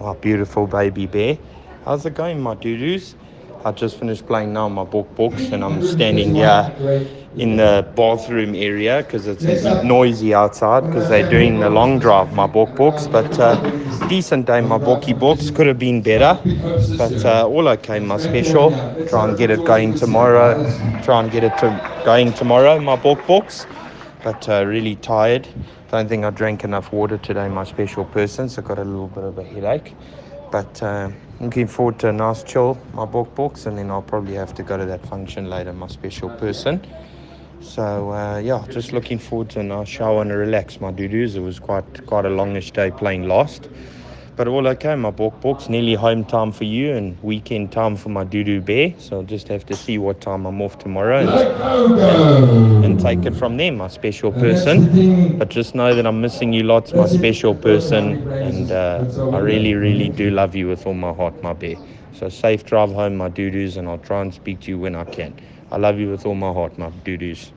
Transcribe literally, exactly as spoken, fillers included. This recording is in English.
My beautiful baby bear. How's it going, my doo-doos? I just finished playing now my book books and I'm standing here in the bathroom area because it's noisy outside because they're doing the long drive, my book books. But uh, decent day, my bookie books. Could have been better, but uh, all okay, my special. Try and get it going tomorrow. Try and get it to going tomorrow, my book books. But uh, really tired. Don't think I drank enough water today, my special person, so got a little bit of a headache. But uh, looking forward to a nice chill, my book books, and then I'll probably have to go to that function later, my special person. So uh, yeah, just looking forward to a nice shower and a relax, my doo-doos. It was quite quite a longish day playing Lost. But all okay, my book books. Nearly home time for you and weekend time for my doo-doo bear. So I'll just have to see what time I'm off tomorrow and, and, and take it from there, my special person. But just know that I'm missing you lots, my special person. And uh, I really, really do love you with all my heart, my bear. So safe drive home, my doo-doos, and I'll try and speak to you when I can. I love you with all my heart, my doo-doos.